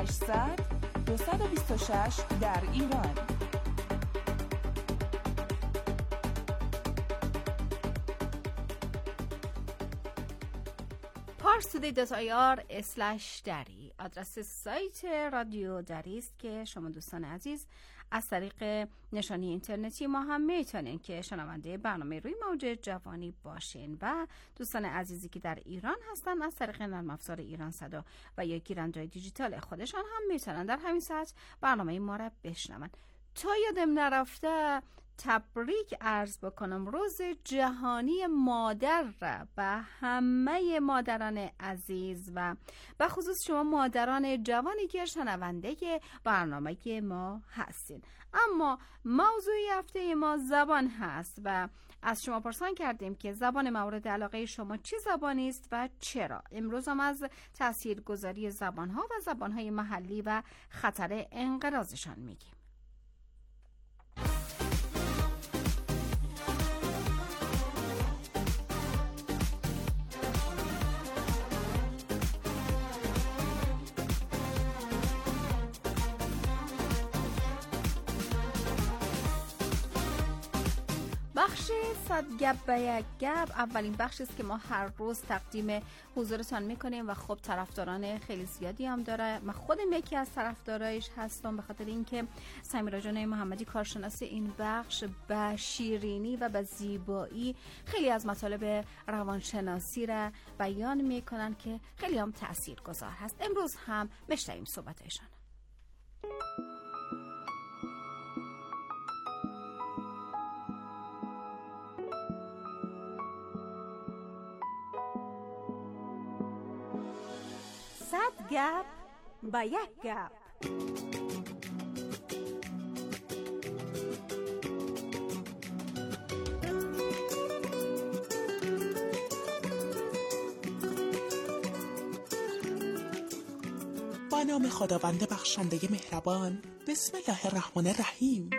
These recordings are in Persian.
800 226 در ایران. parstoday.ir/dari آدرس سایت رادیو دری است که شما دوستان عزیز از طریق نشانی اینترنتی ما هم میتونین که شنونده برنامه روی موج جوانی باشین و دوستان عزیزی که در ایران هستن از طریق نرم افزار ایران صدا و یا گیرنده دیجیتال خودشان هم میتونن در همین ساعت برنامه ما را بشنون. تا یادم نرفته تبریک عرض بکنم روز جهانی مادر را به همه مادران عزیز و به خصوص شما مادران جوانی که شنونده برنامه ما هستین. اما موضوع هفته ما زبان هست و از شما پرسان کردیم که زبان مورد علاقه شما چه زبانی است و چرا. امروز هم از تاثیرگذاری زبانها و زبانهای محلی و خطر انقراضشان میگیم. بخش 100 گپ به یک گپ اولین بخشی است که ما هر روز تقدیم حضورتان میکنیم و خب طرفداران خیلی زیادی هم داره. من خودم یکی از طرفدارایش هستم به خاطر اینکه سمیرا جان محمدی کارشناس این بخش به شیرینی و به زیبایی خیلی از مطالب روانشناسی را بیان میکنن که خیلی هم تاثیرگذار هست. امروز هم بشنویم صحبتشان. صد گپ با یک گپ. با نام خداوند بخشنده مهربان. بسم الله الرحمن الرحیم.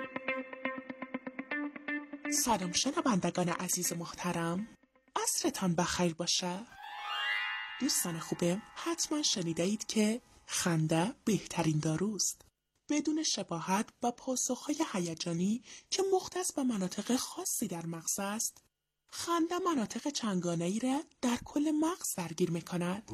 سلام شنوندگان عزیز محترم، عصرتان بخیر باشه. دوستان خوبه، حتما شنیده اید که خنده بهترین داروست. بدون شباهت و پاسخهای هیجانی که مختص به مناطق خاصی در مغز است، خنده مناطق چندگانه‌ای را در کل مغز درگیر می‌کند.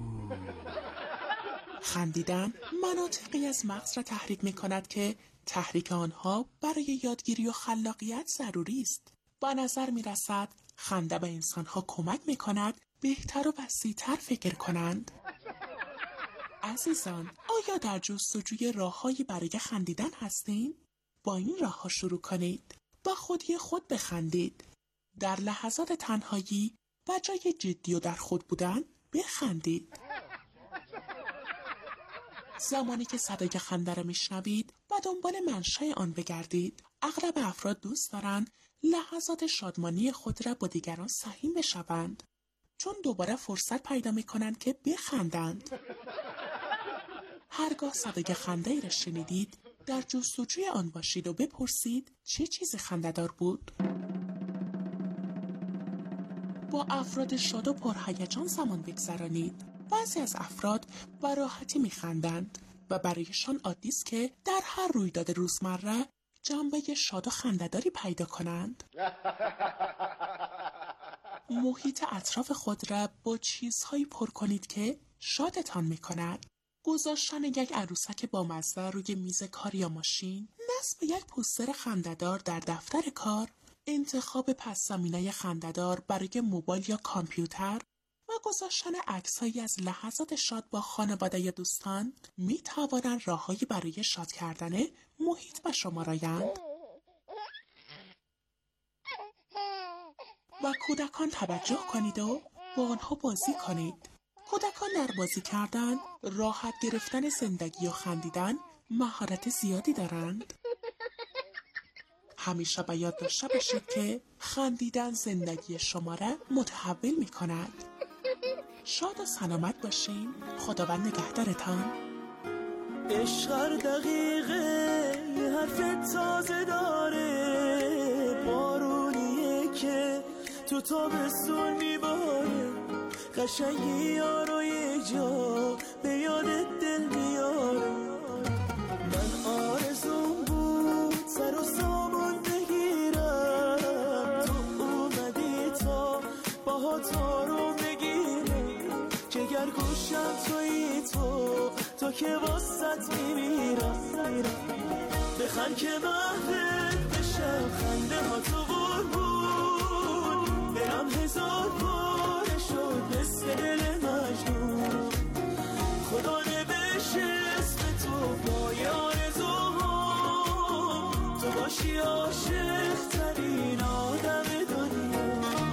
خندیدن مناطقی از مغز را تحریک می‌کند که تحریک آنها برای یادگیری و خلاقیت ضروری است. با نظر می‌رسد خنده به انسان‌ها کمک می‌کند بهتر و وسیع‌تر فکر کنند. عزیزان، آیا در جستجوی راه‌هایی برای خندیدن هستین؟ با این راه‌ها شروع کنید. با خودی خود بخندید. در لحظات تنهایی و جای جدی و در خود بودن بخندید. زمانی که صدای خنده را میشنوید و دنبال منشأ آن بگردید. اغلب افراد دوست دارند لحظات شادمانی خود را با دیگران سهیم بشوند، چون دوباره فرصت پیدا میکنند که بخندند. هرگاه صدای خنده ای را شنیدید، در جستجوی آن باشید و بپرسید چه چیزی خنده‌دار بود. با افراد شاد و پرهیجان زمان بگذرانید. بعضی از افراد با راحتی میخندند و برایشان عادی است که در هر رویداد روزمره جنبه شاد و خنده‌داری پیدا کنند. محیط اطراف خود را با چیزهایی پر کنید که شادتان میکند. گذاشتن یک عروسک با مزه روی میز کار یا ماشین، نصب یک پوستر خنده‌دار در دفتر کار، انتخاب پس زمینه خنده‌دار برای موبایل یا کامپیوتر و گذاشتن عکس‌هایی از لحظات شاد با خانواده یا دوستان میتوانند راههایی برای شاد کردن محیط به شما رایند. و کودکان توجه کنید و با آنها بازی کنید. کودکان در بازی کردن، راحت گرفتن زندگی و خندیدن مهارت زیادی دارند. همیشه به یاد داشته باشید که خندیدن زندگی شما را متحول می کند. شاد و سلامت باشین. خداوند نگهدارتان. عشق هر دقیقه یه حرف تازه داره، بارونیه که تو تابستون میباره، قشنگی یارو یه جا به یاد دل میاره. تو که واسط میمیرم. بخند که محفل بشم، خنده ها تو قربون، برم هزار باره شد مثل دل مجنون. خدا نوشته اسم تو پای آرزوها، تو باشی عاشق ترین آدم دنیا.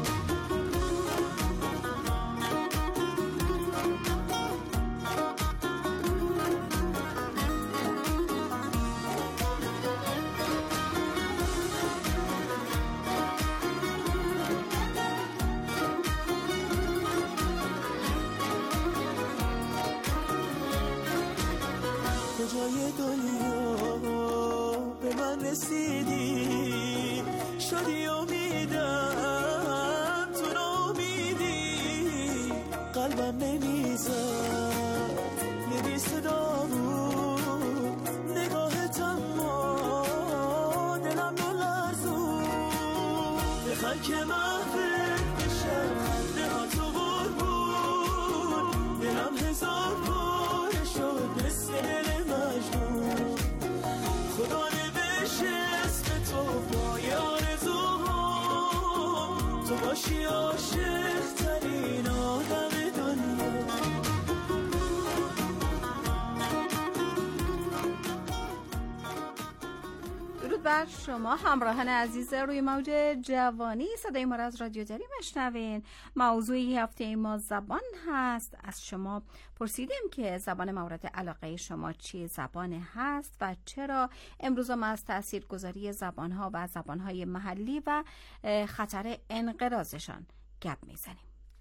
کجای دنیا به من رسیدی، شدی امیدم تو نامیدی، قلبم نمیزد یه بی صدا بود، نگاهت اما دلم نلرزون. بخند که محفل بشم، خنده ها تو قربون، دلم هزار باره شد مثل دل مجنون. خدا نوشته اسم تو پای آرزوها، تو باشی عاشق ترین آدم دنیا. درود بر شما همراهان عزیز روی موج جوانی. صدای ما را از رادیو جری میشنوین. موضوعی هفته ما زبان هست. از شما پرسیدیم که زبان مورد علاقه شما چی زبان هست و چرا. امروز ما از تاثیرگذاری زبانها و زبانهای محلی و خطر انقراضشان گپ میزنیم.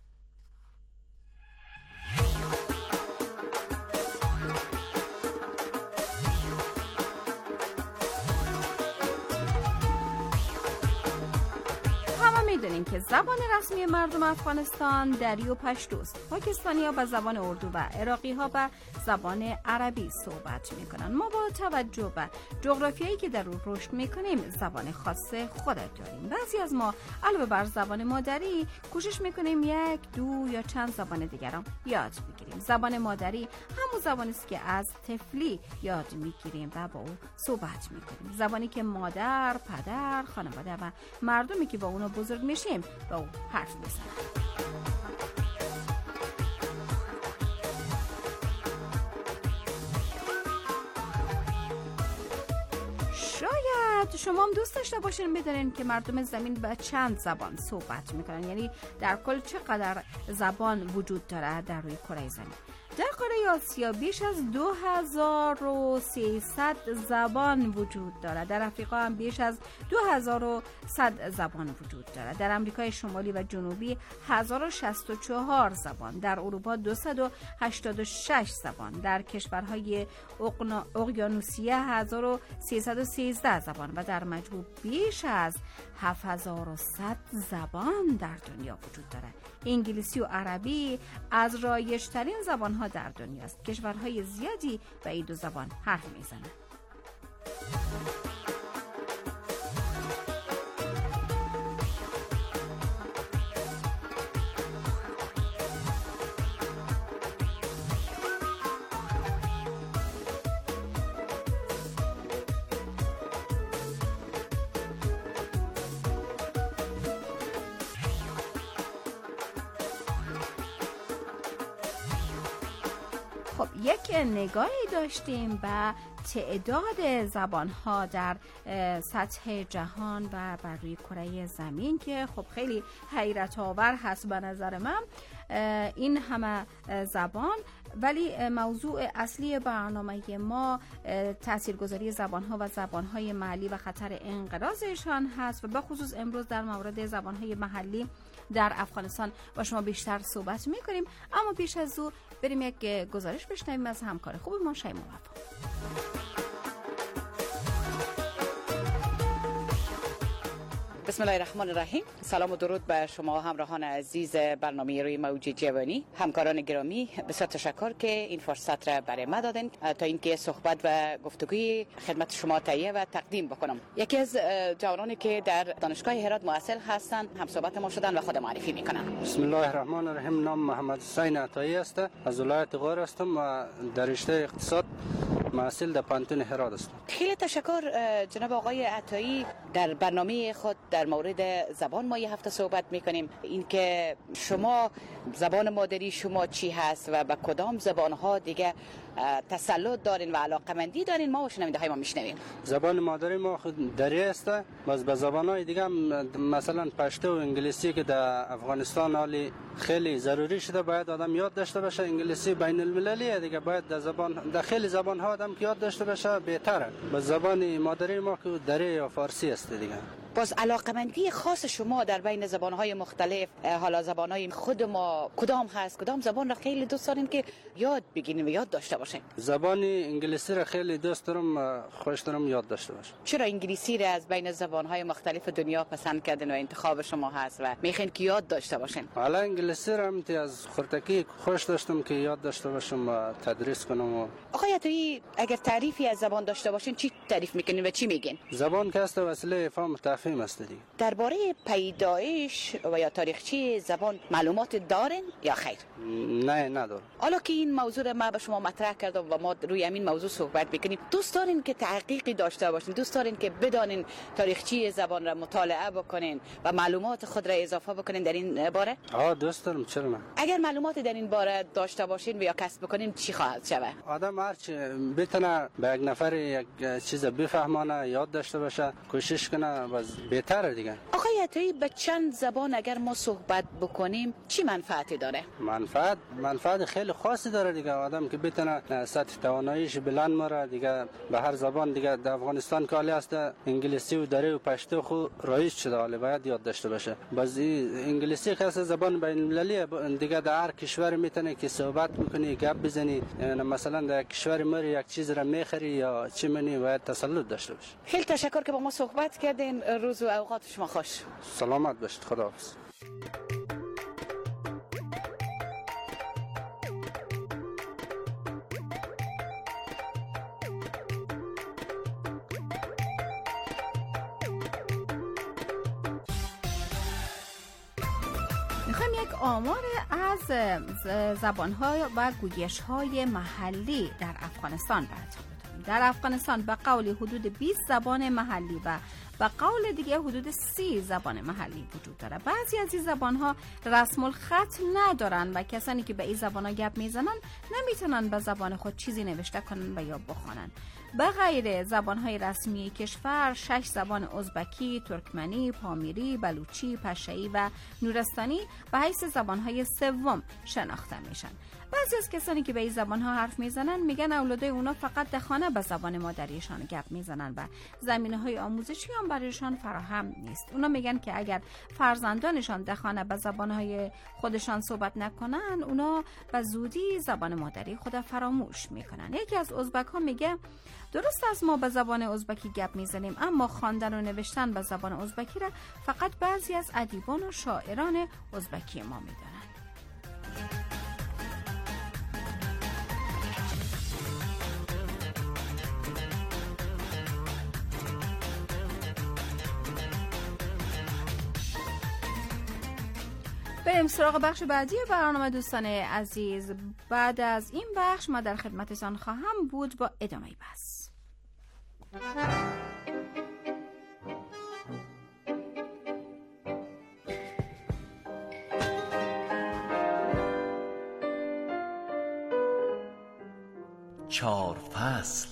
میدونیم که زبان رسمی مردم افغانستان دری و پشتوست. پاکستانی‌ها به زبان اردو و عراقی‌ها به زبان عربی صحبت می‌کنند. ما با توجه به جغرافیایی که در اون رشد می‌کنیم زبان خاص خود داریم. بعضی از ما علاوه بر زبان مادری کوشش می‌کنیم یک، دو یا چند زبان دیگر هم یاد بگیریم. زبان مادری همون زبانی است که از طفلی یاد می‌گیریم و با او صحبت می‌کنیم. زبانی که مادر، پدر، خانواده و مردمی که با اون بزرگ میشیم با او حرف میزنیم. شاید شما هم دوست داشته باشین بدونین که مردم زمین به چند زبان صحبت میکنن، یعنی در کل چقدر زبان وجود داره در روی کره زمین. در قاره آسیا بیش از 2300 زبان وجود دارد. در افریقا هم بیش از 2100 زبان وجود دارد. در امریکای شمالی و جنوبی 1064 زبان. در اروپا 286 زبان. در کشورهای اقیانوسیه 1313 زبان و در مجموع بیش از 7100 زبان در دنیا وجود دارد. انگلیسی و عربی از رایج‌ترین زبان‌ها در دنیا است. کشورهای زیادی به این دو زبان حرف میزنند. خب یک نگاهی داشتیم به تعداد زبان‌ها در سطح جهان و بر روی کره زمین که خب خیلی حیرت آور هست به نظر من این همه زبان. ولی موضوع اصلی برنامه ما تاثیرگذاری زبان‌ها و زبان‌های محلی و خطر انقراضشان هست و به خصوص امروز در مورد زبان‌های محلی در افغانستان با شما بیشتر صحبت می‌کنیم. اما پیش از او بریم یک گزارش بشنویم از همکار خوب ما شیما وفا. بسم الله الرحمن الرحیم. سلام و درود به شما همراهان عزیز برنامه روی موج جوانی. همکاران گرامی، بسیار تشکر که این فرصت را برای ما دادن تا اینکه صحبت و گفتگوی خدمت شما تهیه و تقدیم بکنم. یکی از جوانانی که در دانشگاه هرات محصل هستند هم صحبت ما شدن و خود معرفی میکنن. بسم الله الرحمن الرحیم. نام محمد حسین عطایی است. از ولایت غور هستم و در رشته اقتصاد محصل در پانتون هرات هستم. خیلی تشکر جناب آقای عطایی. در برنامه خود در مورد زبان ما یه هفته صحبت میکنیم. اینکه شما زبان مادری شما چی هست و به کدام زبان ها دیگه تسلط دارین و علاقمندی دارین، ما و شنونده های ما میشنویم. زبان مادری ما خود دری است. باز به زبان های دیگه مثلا پشتو و انگلیسی که در افغانستان حالی خیلی ضروری شده، باید آدم یاد داشته باشه. انگلیسی بین المللیه دیگه، باید در خیلی زبان ها آدم که یاد داشته باشه بهتره. باز زبان مادری ما که دری یا فارسی است دیگه. باز علاقمندی خاص شما در بین زبان‌های مختلف، حالا زبان‌های خود ما کدام هست؟ کدام زبان را خیلی دوست دارین که یاد بگیرین و یاد داشته باشین؟ زبان انگلیسی را خیلی دوست دارم، خوش دارم یاد داشته باشم. چرا انگلیسی را از بین زبان‌های مختلف دنیا پسند کردین و انتخاب شما هست و میخواین که یاد داشته باشین؟ حالا انگلیسی را هم از خردکی خوش داشتم که یاد داشته باشم و تدریس کنم. آقای عطایی، اگر تعریفی از زبان داشته باشین چی تعریف میکنین و چی میگین؟ زبان که است وسیله فهم تفهیم است دیگه. درباره پیدایش و یا تاریخچه زبان معلومات دارین یا خیر؟ نه ندارم. حالا که این موضوع را ما به شما مطرح کردم و ما روی همین موضوع صحبت میکنیم، دوست دارین که تحقیقی داشته باشین؟ دوست دارین که بدانین تاریخچه زبان را مطالعه بکنین و معلومات خود را اضافه بکنین در این باره؟ دوست دارم، چرا نه؟ اگر معلومات در این باره داشته باشین و یا کسب بکنین چی خواهد شود؟ آدم هرچی بتونه به یک نفر یک چیز بفهمانه، یاد داشته باشه، کوشش کنه، باز بهتره دیگه. آقای عطایی، به چند زبان اگر ما صحبت بکنیم چی منفعتی داره؟ منفعت خیلی خاصی داره دیگه. آدم که بتونه سطح تواناییش بلند مره دیگه، به هر زبان دیگه. در افغانستان که حالی هست انگلیسی و دری و پشتو خو رایج شده، حالی باید یاد داشته باشه. باز انگلیسی خاص زبان بین المللی دیگه، در هر کشور میتونه که صحبت میکنی، گپ بزنی. مثلا در کشور ما یک چیز را میخری یا چی منی، باید تسلط داشته باشه. خیلی تشکر که با ما صحبت کردین. روز و اوقات شما خوش. سلامت باشید. خداحافظ. میخوایم یک آمار از زبان‌های و گویش‌های محلی در افغانستان براتون بدیم. در افغانستان به قول حدود 20 زبان محلی و به قول دیگه حدود 30 زبان محلی وجود داره. بعضی از این زبان‌ها رسم الخط ندارن و کسانی که به این زبان‌ها گپ میزنن نمیتونن به زبان خود چیزی نوشته کنن و یا بخوانن. به غیر زبان‌های رسمی کشور 6 زبان ازبکی، ترکمنی، پامیری، بلوچی، پشه‌ای و نورستانی به حیث زبان‌های سوم شناخته میشن. بعضی از کسانی که به این زبان‌ها حرف میزنن میگن اولادای اونا فقط در خانه به زبان مادریشان گپ میزنن و زمینه‌های آموزشی هم برایشان فراهم نیست. اونا میگن که اگر فرزندانشان در خانه به زبان‌های خودشان صحبت نکنن، اونا به زودی زبان مادری خود فراموش میکنن. یکی از ازبک‌ها میگه درست است ما به زبان ازبکی گپ میزنیم، اما خواندن و نوشتن به زبان ازبکی را فقط بعضی از ادیبان و شاعران ازبکی ما میدانند. بریم سراغ بخش بعدی برنامه دوستان عزیز. بعد از این بخش ما در خدمتتان خواهم بود با ادامه بحث. چهار فصل.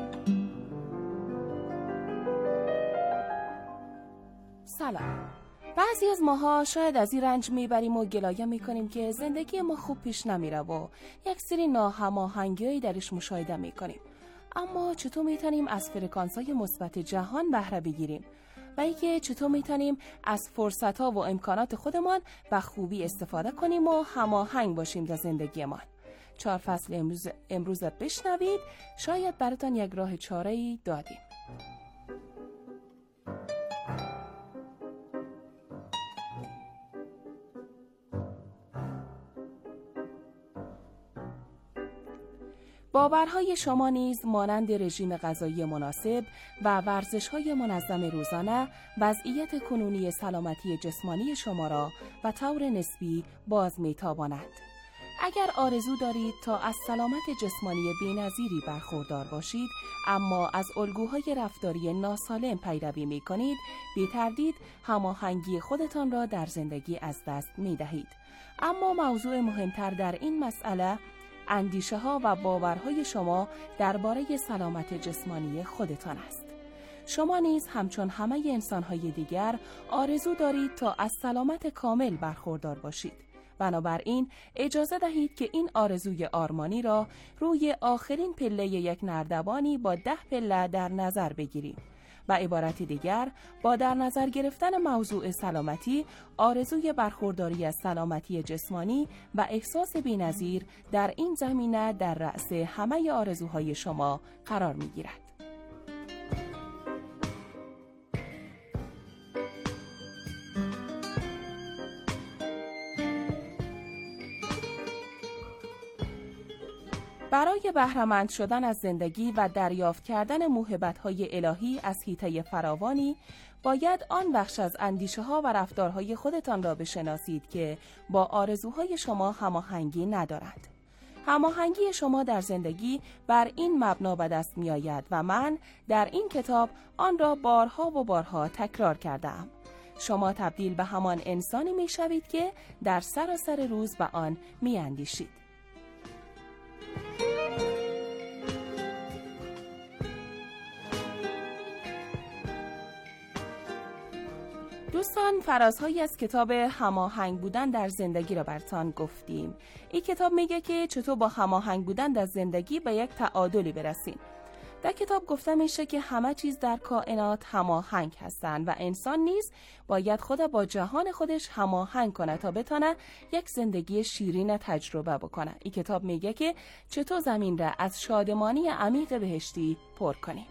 سلام. بعضی از ماها شاید از این رنج میبریم و گلایه میکنیم که زندگی ما خوب پیش نمیره و یک سری ناهماهنگی‌هایی درش مشاهده میکنیم. اما چطور میتونیم از فرکانس‌های مثبت جهان بهره بگیریم؟ و اینکه چطور میتونیم از فرصت‌ها و امکانات خودمان به خوبی استفاده کنیم و هماهنگ باشیم در زندگیمان؟ 4 فصل امروز بشنوید، شاید براتون یک راه چاره‌ای دادیم. باورهای شما نیز مانند رژیم غذایی مناسب و ورزش‌های منظم روزانه وضعیت کنونی سلامتی جسمانی شما را و طور نسبی باز می‌تاباند. اگر آرزو دارید تا از سلامت جسمانی بی‌نظیری برخوردار باشید اما از الگوهای رفتاری ناسالم پیروی می‌کنید، بی تردید هماهنگی خودتان را در زندگی از دست می‌دهید. اما موضوع مهمتر در این مسئله اندیشه ها و باورهای شما درباره سلامت جسمانی خودتان است. شما نیز همچون همه انسان‌های دیگر آرزو دارید تا از سلامت کامل برخوردار باشید. بنابراین اجازه دهید که این آرزوی آرمانی را روی آخرین پله یک نردبانی با 10 پله در نظر بگیریم. به عبارت دیگر، با در نظر گرفتن موضوع سلامتی، آرزوی برخورداری از سلامتی جسمانی و احساس بی‌نظیر در این زمینه در رأس همه آرزوهای شما قرار می‌گیرد. برای بهره‌مند شدن از زندگی و دریافت کردن موهبت‌های الهی از حیطه فراوانی، باید آن بخش از اندیشه‌ها و رفتارهای خودتان را بشناسید که با آرزوهای شما هماهنگی ندارند. هماهنگی شما در زندگی بر این مبنا به دست می‌آید و من در این کتاب آن را بارها و بارها تکرار کرده‌ام. شما تبدیل به همان انسانی می‌شوید که در سراسر روز به آن می‌اندیشید. دوستان، فرازهایی از کتاب هماهنگ بودن در زندگی را براتون گفتیم. این کتاب میگه که چطور با هماهنگ بودن در زندگی به یک تعادلی برسیم. در کتاب گفته میشه که همه چیز در کائنات هماهنگ هستند و انسان نیز باید خود با جهان خودش هماهنگ کنه تا بتونه یک زندگی شیرین تجربه بکنه. این کتاب میگه که چطور زمین را از شادمانی عمیق بهشتی پر کنیم.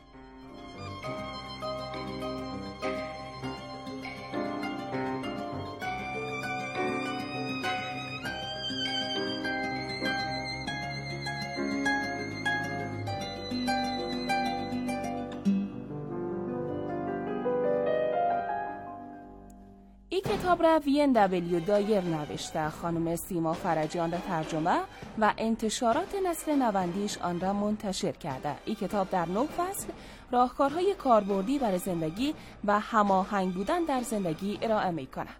این کتاب را VNW دایر نوشته. خانم سیما فرجی آن را ترجمه و انتشارات نسل نوندیش آن را منتشر کرده. این کتاب در 9 فصل راهکارهای کاربردی برای زندگی و هماهنگ بودن در زندگی ارائه می‌کند.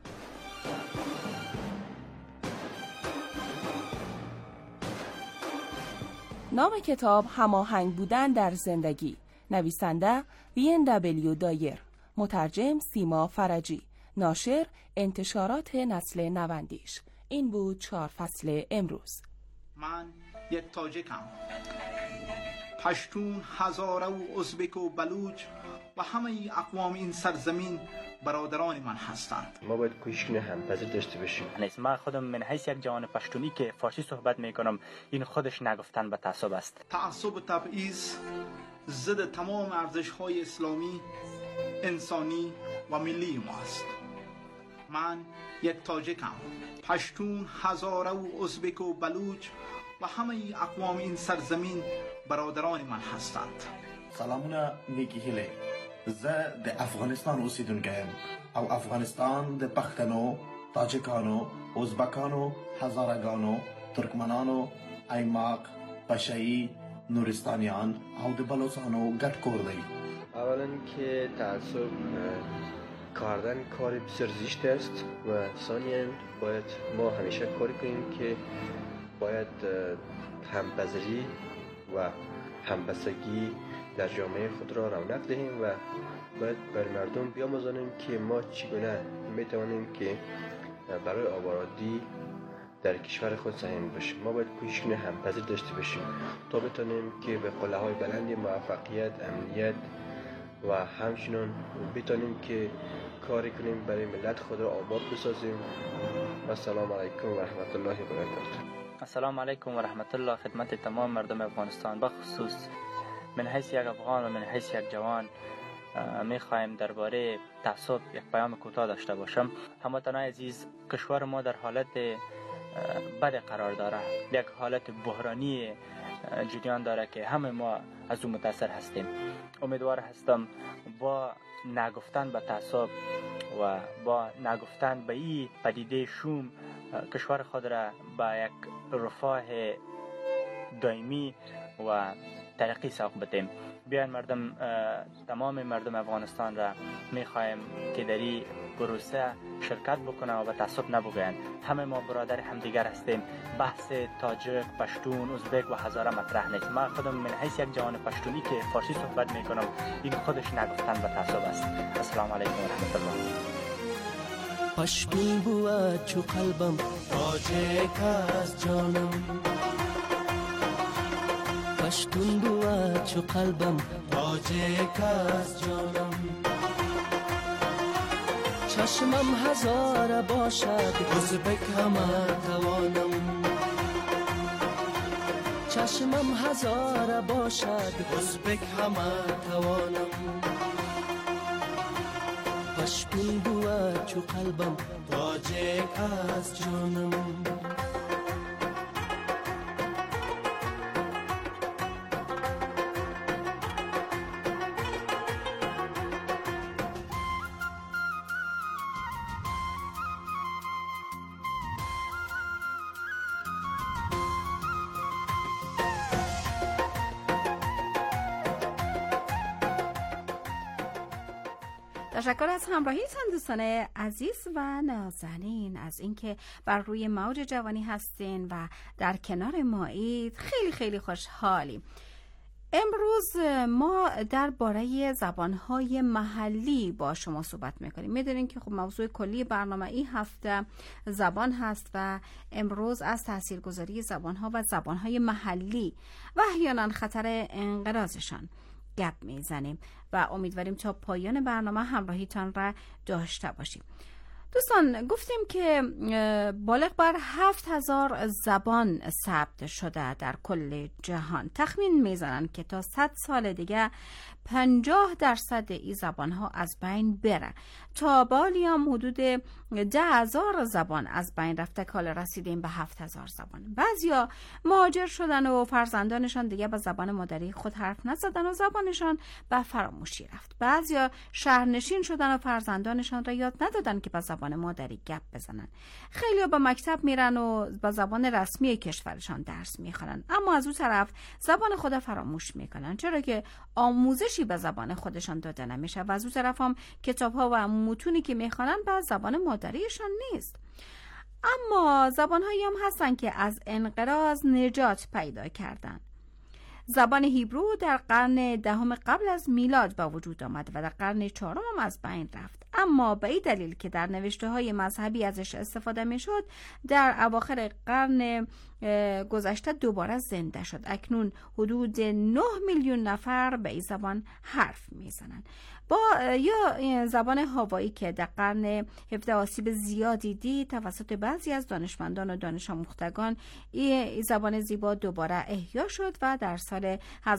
نام کتاب هماهنگ بودن در زندگی. نویسنده VNW دایر، مترجم سیما فرجی، ناشر انتشارات نسل نوندیش. این بود 4 فصل امروز. من یک تاجکم، پشتون، هزاره و ازبک و بلوچ و همه اقوام این سرزمین برادران من هستند. ما باید کوشش کنیم همپذیر داشته باشیم. من خودم من حیث یک جوان پشتونی که فارسی صحبت میکنم، این خودش نگفتن به تعصب است. تعصب و تبعیض ضد تمام ارزش‌های اسلامی، انسانی و ملی ما است. من یک تاجکم، پشتون، هزاره و ازبک و بلوچ و همه اقوام این سرزمین برادران من هستند. سلامونه نیکی هیله. زه د افغانستان اوسیدونکیم او افغانستان د پښتنو، تاجکانو، ازبکانو، هزارگانو، ترکمنانو، ایماق، پشایی، نورستانیان او د بلوچانو ګډ کور دی. اولا که تعصب کردن کار بسیار زشت است و ثانیاً باید ما همیشه کاری کنیم که باید همپذیری و همبستگی در جامعه خود را رونق دهیم و باید بر مردم بیاموزانیم که ما چگونه میتوانیم که برای آبادی در کشور خود سهیم باشیم. ما باید کوشش کنیم همپذیر داشته باشیم تا بتونیم که به قله‌های بلند موفقیت، امنیت و همچنین بتونیم که کاری کنیم برای ملت خود را آباد بسازیم. و السلام علیکم و رحمت الله و برکاته. السلام علیکم و رحمت الله خدمت تمام مردم افغانستان، بخصوص من حیث یک افغان و من حیث یک جوان میخوایم درباره تعصب یک پیام کوتاه داشته باشم. هموطنان عزیز، کشور ما در حالت بد قرار داره، یک حالت بحرانی جریان داره که همه ما از اون متاثر هستیم. امیدوار هستم با نگفتن به تعصب و با نگفتن به این پدیده شوم کشور خود را به یک رفاه دائمی و ترقی سوق بدیم. بیاین مردم، تمام مردم افغانستان را میخوایم که در این پروسه شرکت بکنه و به تعصب نبگویند. همه ما برادر همدیگر هستیم. بحث تاجک، پشتون، ازبک و هزاره مطرح نیست. من خودم من حیث یک جوان پشتونی که فارسی صحبت میکنم، این خودش نگفتن به تعصب است. السلام علیکم و رحمت الله. پشتون بود چو قلبم، تاجک از جانم. پشتون بود چو قلبم، تاجک از جانم. چشمم هزار باشد، ازبک همه توانم. چشمم هزار باشد، ازبک همه توانم. پشتون بود چو قلبم، تاجک از جانم. تشکر از همراهیتان دوستان عزیز و نازنین، از اینکه بر روی موج جوانی هستین و در کنار ما اید. خیلی خیلی خوشحالیم. امروز ما درباره زبانهای محلی با شما صحبت میکنیم. میدونین که خب موضوع کلی برنامه این هفته زبان هست و امروز از تاثیرگذاری زبانها و زبانهای محلی و احیانا خطر انقراضشان گپ میزنیم و امیدواریم تا پایان برنامه همراهیتان را داشته باشیم. دوستان، گفتیم که بالغ بر 7000 زبان ثبت شده در کل جهان. تخمین میزنن که تا 100 سال دیگه 50% این زبان ها از بین بره. تا بالی هم حدود 10,000 زبان از بین رفته که حالا رسیدیم به 7000 زبان. بعضیا مهاجر شدن و فرزندانشان دیگه به زبان مادری خود حرف نزدن و زبانشان به فراموشی رفت. بعضیا شهرنشین شدن و فرزندانشان را یاد ندادن که به زبان مادری گپ بزنن. خیلی‌ها به مکتب میرن و به زبان رسمی کشورشان درس میخوانن، اما از اون طرف زبان خود فراموش میکنن، چرا که آموزشی به زبان خودشان داده نمیشه و از اون طرف هم کتاب‌ها و متونی که میخوانن به زبان مادریشان نیست. اما زبان‌هایی هم هستن که از انقراض نجات پیدا کردن. زبان هیبرو در قرن دهم قبل از میلاد به وجود آمد و در قرن چهارم هم از بین رفت، اما به این دلیل که در نوشته‌های مذهبی ازش استفاده میشد در اواخر قرن گذشته دوباره زنده شد. اکنون حدود 9 میلیون نفر به این زبان حرف میزنن. یا زبان هاوایی که در قرن 17 آسیب زیادی دید توسط بعضی از دانشمندان و دانش آموختگان، این زبان زیبا دوباره احیا شد و در سال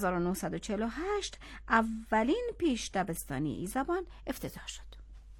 1948 اولین پیش دبستانی این زبان افتتاح شد.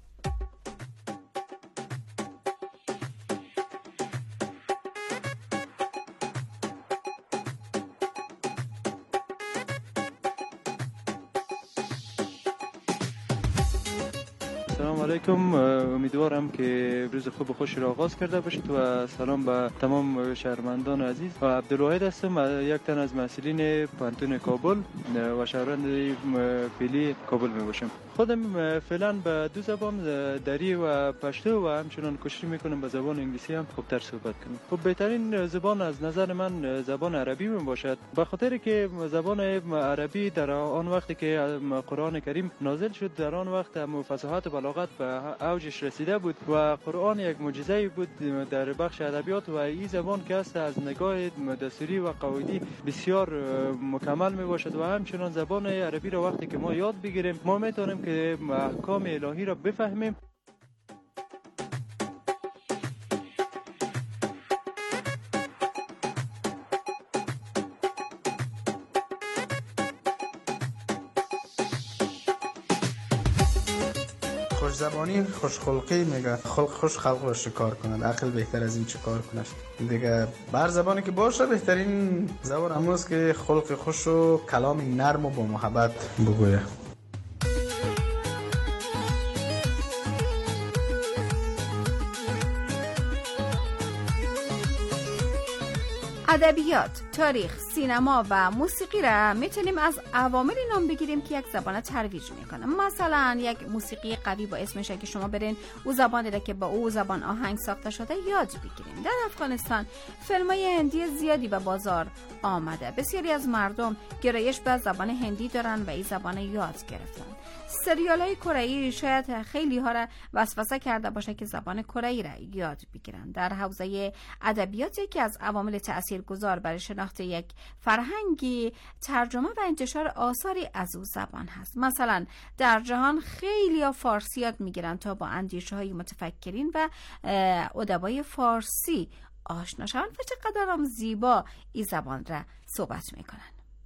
سلام علیکم، امیدوارم که روز خوب و خوشی را آغاز کرده باشید و سلام به تمام شهروندان عزیز. و عبدالواحد هستم، یک تن از مسئولین پانتون کابل و شهروند فعلی کابل می باشم. خودم فعلا به دو زبان دری و پشتو و همچنان کوشش میکنم به زبان انگلیسی هم خوبتر صحبت کنم. خب بهترین زبان از نظر من زبان عربی می باشد، به خاطر که زبان عربی در آن وقتی که قرآن کریم نازل شد در آن وقت فصاحت و بلاغت به اوجش رسیده بود و قرآن یک معجزه بود در بخش ادبیات و این زبان که است از نگاه دستوری و قواعدی بسیار مکمل می باشد و همچنان زبان عربی را وقتی که ما یاد بگیریم ما میتونیم که احکام الهی را بفهمیم. خوش زبانی خوشخلقی میگه، خلق خوش خلق را شکار کند، عقل بهتر از این چه کار کند دیگه. بر زبانی که باشه بهترین زبان هموز که خلق خوش و کلام نرم و با محبت بگویه. ادبیات، تاریخ، سینما و موسیقی را میتونیم از عواملی نام بگیریم که یک زبان ترویج میکنه. مثلا یک موسیقی قوی باعث میشه که شما برین او زبانی را که با او زبان آهنگ ساخته شده یاد بگیرین. در افغانستان فیلم‌های هندی زیادی به بازار آمده. بسیاری از مردم گرایش به زبان هندی دارن و این زبان یاد گرفتن. سریال‌های کره‌ای شاید خیلی ها را وسوسه کرده باشه که زبان کره‌ای را یاد بگیرن. در حوزه ادبیاتی که از عوامل تاثیرگذار برای شناخت یک فرهنگی ترجمه و انتشار آثاری از او زبان هست. مثلا در جهان خیلی ها فارسی یاد میگیرن تا با اندیشه‌های متفکرین و ادبای فارسی آشنا شوند و چقدر هم زیبا این زبان را صحبت میکنن.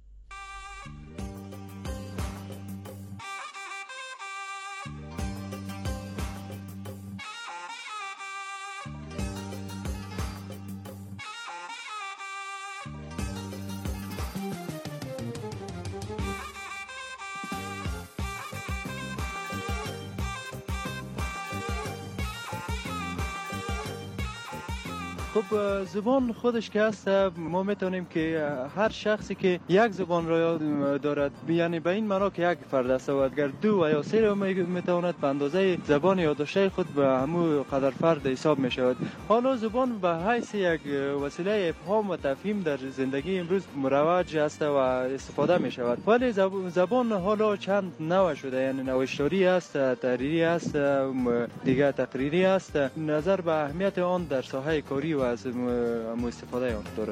خب زبان خودش که هست ما میتونیم که هر شخصی که یک زبان را یاد دارد، یعنی به این معنا که یک فرد است و اگر دو و یا سه را میتواند به اندازه زبان یادداشته خود به همون قدر فرد حساب میشود. حالا زبان به حیث یک وسیله افهام و تفهیم در زندگی امروز مروج است و استفاده میشود، ولی زبان حالا چند نوع شده، یعنی نوشتاری است، تحریری است، دیگه تقریری است. نظر به اهمیت آن در ساحه کاری و از استفاده آن دارد.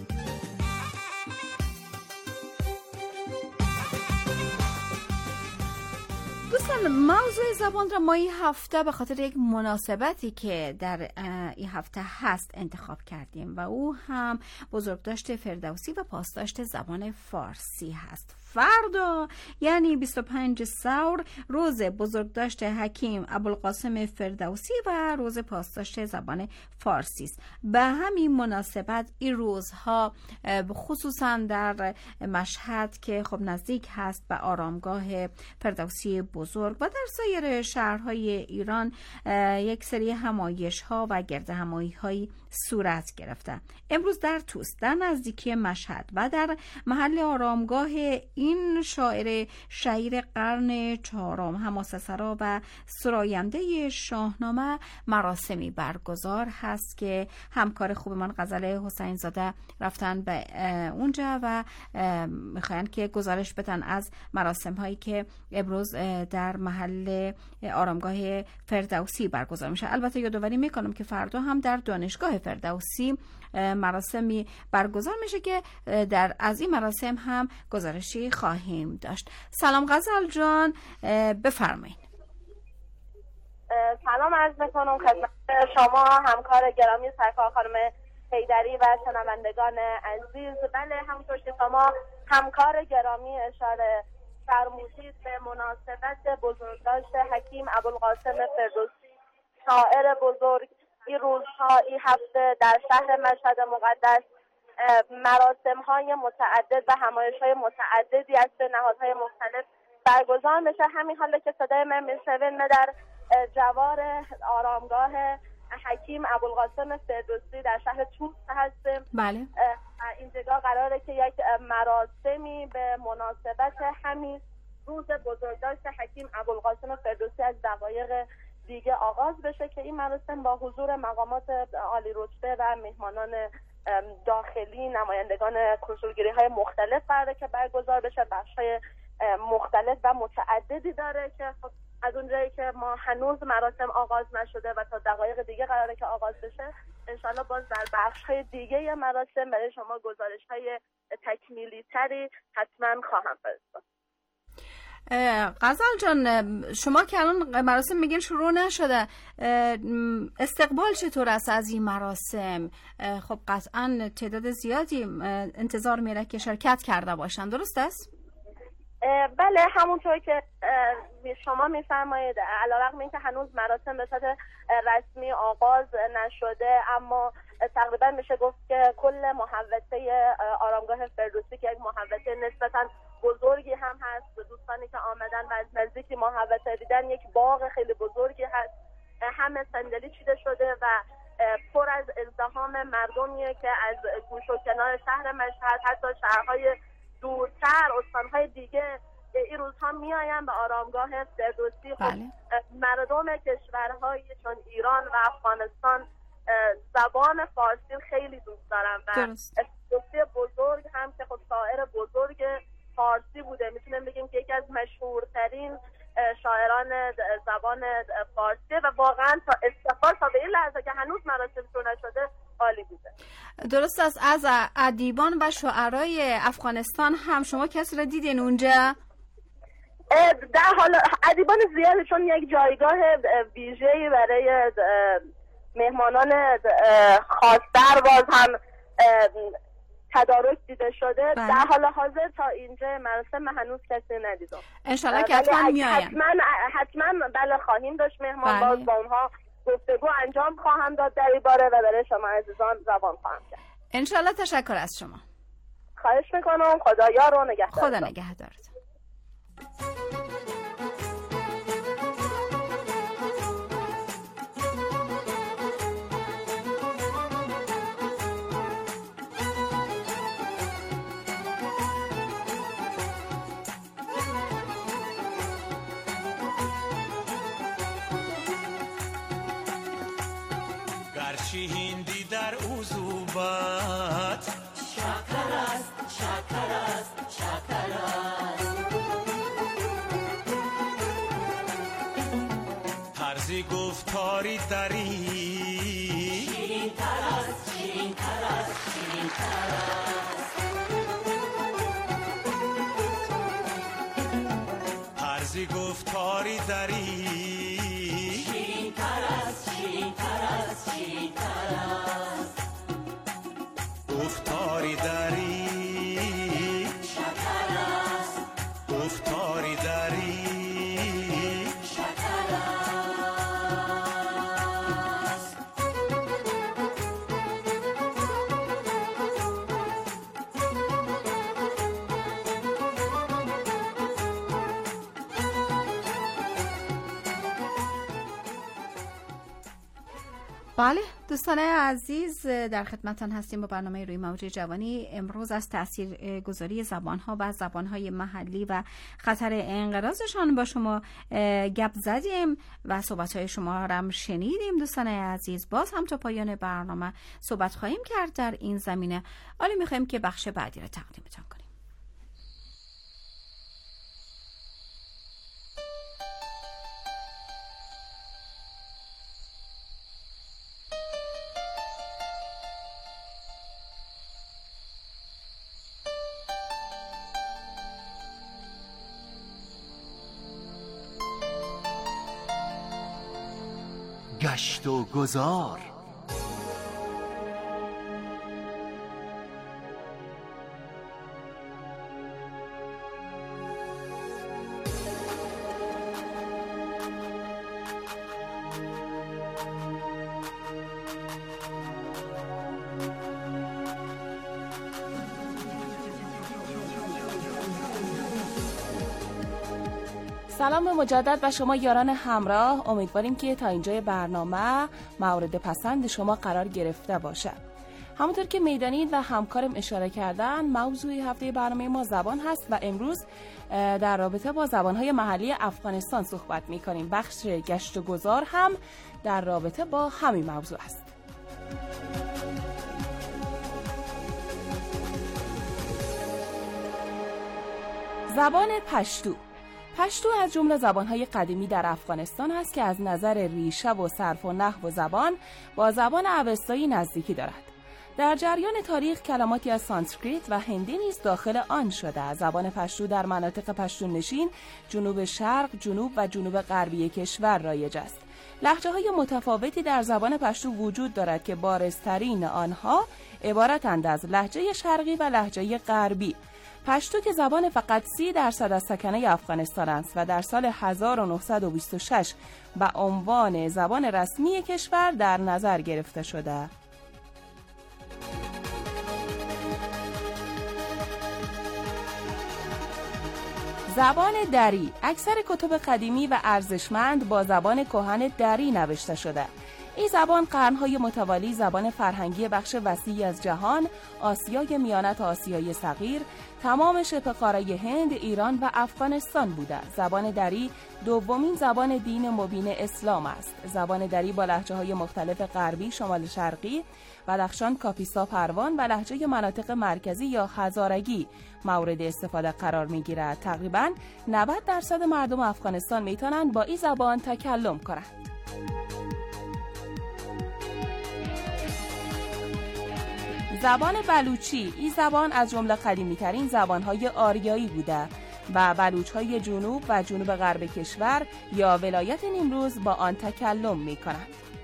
دوستان، موضوع زبان را ما این هفته به خاطر یک مناسبتی که در این هفته هست انتخاب کردیم و او هم بزرگداشت فردوسی و پاسداشت زبان فارسی هست. فردا یعنی 25 ثور روز بزرگداشت حکیم ابوالقاسم فردوسی و روز پاسداشت زبان فارسی است. به همین مناسبت این روزها خصوصا در مشهد که خب نزدیک هست به آرامگاه فردوسی بزرگ و در سایر شهرهای ایران یک سری همایش ها و گرد همایی هایی صورت گرفته. امروز در توست در نزدیکی مشهد و در محل آرامگاه این شاعر شهیر قرن چهارم حماسه‌سرا و سراینده شاهنامه مراسمی برگزار هست که همکار خوب من غزل حسین زاده رفتن به اونجا و میخواین که گزارش بدن از مراسم هایی که امروز در محل آرامگاه فردوسی برگزار میشه. البته یادآوری میکنم که فردا هم در دانشگاه فردوسی مراسمی برگزار میشه که از این مراسم هم گزارشی خواهیم داشت. سلام غزل جان، بفرمایید. سلام عرض میکنم خدمت شما همکار گرامی سرکار خانم حیدری و شنوندگان عزیز. بله، همونطور که شما همکار گرامی اشاره فرمودید به مناسبت بزرگداشت حکیم ابوالقاسم فردوسی شاعر بزرگ، این روزها این هفته در شهر مشهد مقدس مراسم های متعدد و همایش های متعددی از نهادهای مختلف برگزار میشه. همین حالا که صدای من میشنوین در جوار آرامگاه حکیم ابوالقاسم فردوسی در شهر توست هستیم. بله. اینجا قراره که یک مراسمی به مناسبت همین روز بزرگداشت حکیم ابوالقاسم فردوسی از دقایق دیگه آغاز بشه که این مراسم با حضور مقامات عالی رتبه و مهمانان داخلی، نمایندگان کنسولگری‌های مختلف قراره که برگزار بشه. بخش‌های مختلف و متعددی داره که خب از اونجایی که ما هنوز مراسم آغاز نشده و تا دقایق دیگه قراره که آغاز بشه، انشالله باز در بخش‌های دیگه مراسم برای شما گزارش‌های تکمیلی تری حتما خواهم فرستاد. غزل جان، شما که الان مراسم میگین شروع نشده، استقبال چطور است از این مراسم؟ خب قطعا تعداد زیادی انتظار میره که شرکت کرده باشن، درست است؟ بله، همونطور که شما میفرمایید، علیرغم اینکه هنوز مراسم به صورت رسمی آغاز نشده، اما تقریبا میشه گفت که کل محوطه آرامگاه فردوسی که یک محوطه نسبتا بزرگی هم هست، دوستانی که آمدن و از نزدیکی محوطه دیدن، یک باغ خیلی بزرگی هست، همه صندلی چیده شده و پر از ازدحام مردمیه که از گوش و کنار شهر مشهد، حتی شهرهای دورتر، استانهای دیگه این روزها میایم به آرامگاه فردوسی. بله. مردم کشورهای چون ایران و افغانستان زبان فارسی خیلی دوست دارن و فردوسی بزرگ هم که خب شاعر بزرگ فارسی بوده، میتونیم بگیم که یکی از مشهورترین شاعران زبان فارسی و واقعا تا استقبال تا به این لحظه که هنوز مراسم شروع نشده عالی بوده. درست است. از ادیبان و شاعرای افغانستان هم شما کسی را دیدین اونجا؟ در حال ادیبان زیاده، چون یک جایگاه ویژه‌ای برای مهمانان خاص‌تر باز هم تدارک دیده شده. در حال حاضر تا اینجا مراسم هنوز کسی ندیدم. انشالله که حتما میایم. حتما بله خواهیم داشت مهمان. باز با اونها گفتگو انجام خواهم داد در این باره و برای شما عزیزان روان خواهم کرد. انشالله. تشکر از شما. خواهش میکنم. خدا یار و نگهدار. خدا نگهدارت. هندی در عذوبت شکر است، شکر است، شکر است. طرزی گفتاری دری شیرین تر است، شیرین تر است، شیرین تر است. طرزی گفتاری دری شیرین تر است، شیرین تر است، شیرین تر است. گفتاری دری شکر است، گفتاری دری شکر است. بله دوستان عزیز، در خدمتتان هستیم با برنامه روی موج جوانی. امروز از تاثیرگذاری زبان‌ها و زبان‌های محلی و خطر انقراضشان با شما گپ زدیم و صحبت‌های شما را هم شنیدیم. دوستان عزیز، باز هم تا پایان برنامه صحبت خواهیم کرد در این زمینه. حالا می‌خوایم که بخش بعدی را تقدیمتان کنیم. گشت و گذار. سلام مجدد و شما یاران همراه. امیدواریم که تا اینجای برنامه مورد پسند شما قرار گرفته باشد. همونطور که میدانید و همکارم اشاره کردن، موضوع هفته برنامه ما زبان هست و امروز در رابطه با زبانهای محلی افغانستان صحبت می‌کنیم. بخش گشت و گذار هم در رابطه با همین موضوع است. زبان پشتو. پشتو از جمله زبانهای قدیمی در افغانستان است که از نظر ریشه و صرف و نحو و زبان با زبان اوستایی نزدیکی دارد. در جریان تاریخ کلماتی از سانسکریت و هندی نیز داخل آن شده. زبان پشتو در مناطق پشتون نشین، جنوب شرق، جنوب و جنوب غربی کشور رایج است. لهجه‌های متفاوتی در زبان پشتو وجود دارد که بارزترین آنها عبارتند از لهجه شرقی و لهجه غربی. پشتو که زبان فقط 30% از سکنه افغانستان است و در سال 1926 به عنوان زبان رسمی کشور در نظر گرفته شده. زبان دری. اکثر کتب قدیمی و ارزشمند با زبان کهن دری نوشته شده. این زبان قرنهای متوالی زبان فرهنگی بخش وسیعی از جهان، آسیای میانه تا آسیای صغیر، تمام شبه قاره هند، ایران و افغانستان بوده. زبان دری دومین زبان دین مبین اسلام است. زبان دری با لهجه‌های مختلف غربی، شمال شرقی، بدخشان، کاپیسا، پروان و لهجه مناطق مرکزی یا هزارگی مورد استفاده قرار می‌گیرد. تقریباً 90% مردم افغانستان میتونند با این زبان تکلم کنند. زبان بلوچی. این زبان از جمله قدیمی‌ترین زبان‌های آریایی بوده و بلوچ‌های جنوب و جنوب غرب کشور یا ولایت نیمروز با آن تکلم می‌کنند.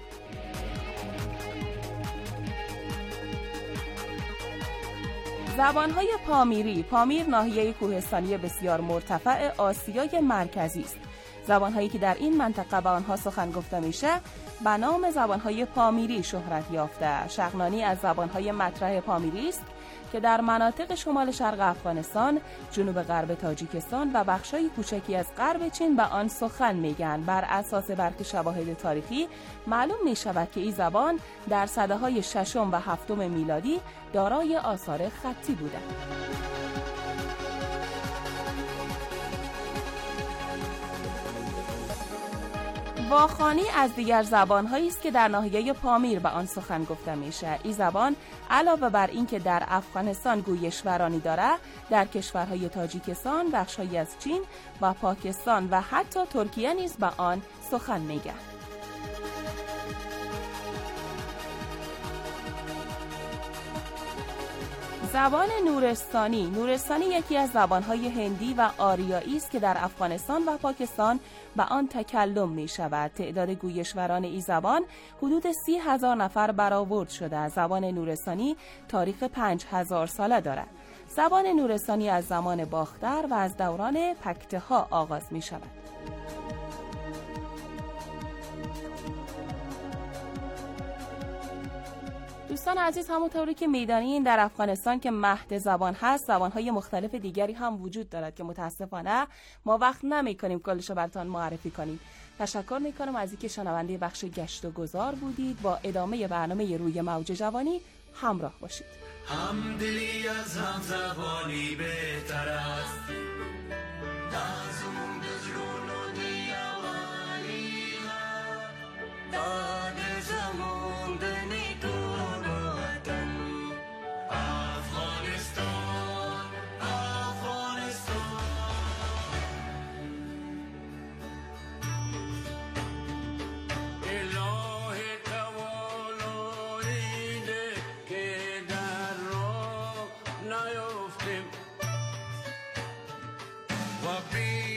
زبان‌های پامیری. پامیر ناحیه کوهستانی بسیار مرتفع آسیای مرکزی است. زبان‌هایی که در این منطقه به آنها سخن گفته میشه به نام زبان‌های پامیری شهرت یافته. شغنانی از زبان‌های مطرح پامیری است که در مناطق شمال شرق افغانستان، جنوب غرب تاجیکستان و بخشای کوچکی از غرب چین به آن سخن میگن. بر اساس برخی شواهد تاریخی معلوم میشود که این زبان در سده‌های ششم و هفتم میلادی دارای آثار خطی بوده. واخانی از دیگر زبان‌هایی است که در ناحیه پامیر به آن سخن گفته میشه. این زبان علاوه بر اینکه در افغانستان گویشورانی داره، در کشورهای تاجیکستان، بخش‌هایی از چین و پاکستان و حتی ترکیه نیز به آن سخن میگه. زبان نورستانی. نورستانی یکی از زبان‌های هندی و آریایی است که در افغانستان و پاکستان به آن تکلم می شود. تعداد گویشوران این زبان حدود 30,000 نفر برآورد شده. زبان نورستانی تاریخ 5,000 ساله دارد. زبان نورستانی از زمان باختر و از دوران پکته ها آغاز می شود. دوستان عزیز، همونطوری که میدانین در افغانستان که مهد زبان هست، زبانهای مختلف دیگری هم وجود دارد که متاسفانه ما وقت نمی‌کنیم کلش رو براتون معرفی کنیم. تشکر میکنم از اینکه شنونده بخش گشت و گذار بودید. با ادامه برنامه روی موج جوانی همراه باشید. همدلی از هم زبانی بهتر است. Be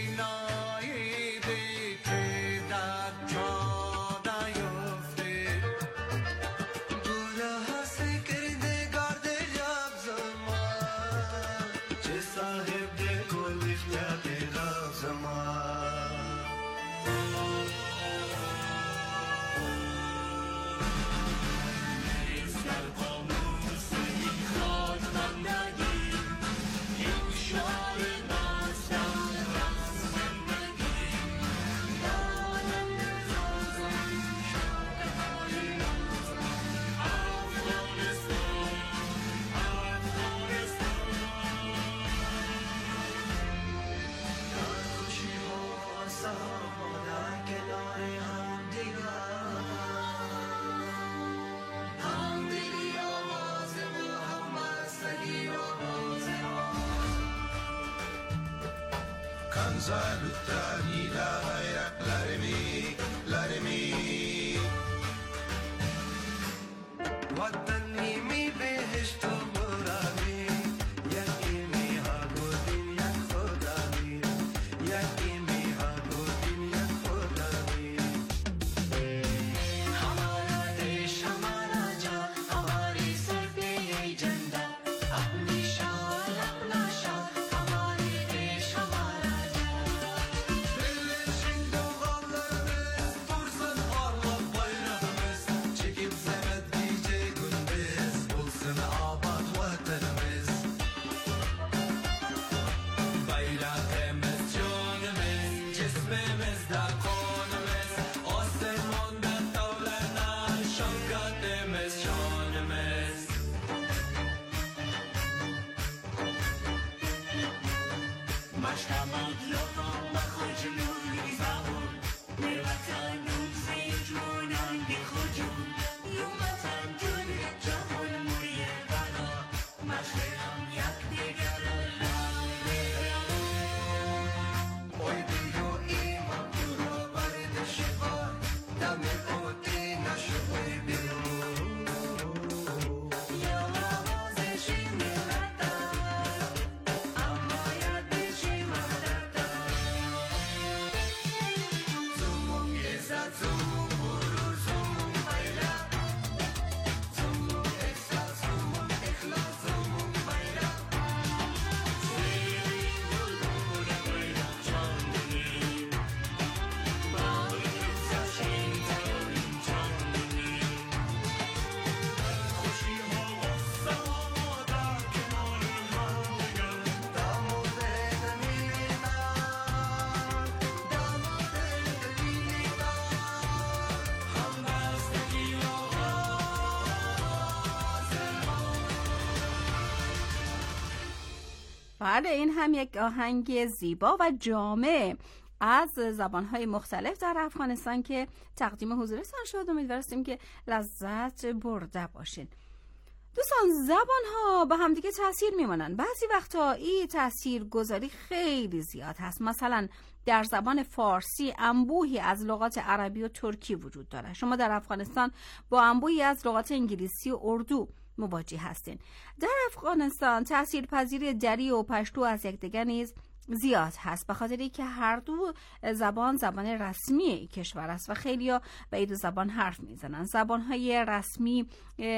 بله، این هم یک آهنگ زیبا و جامع از زبان‌های مختلف در افغانستان که تقدیم حضورتان شد. امیدواریم که لذت برده باشین. دوستان، زبان‌ها به همدیگه تأثیر می‌مانن. بعضی وقتا این تأثیرگذاری خیلی زیاد هست. مثلا در زبان فارسی انبوهی از لغات عربی و ترکی وجود داره. شما در افغانستان با انبوهی از لغات انگلیسی و اردو مواجه هستین. در افغانستان تاثیرپذیری دری و پشتو از یکدیگر نیز زیاد هست، به خاطری که هر دو زبان رسمی کشور است و خیلی‌ها به این دو زبان حرف میزنن. زبان‌های رسمی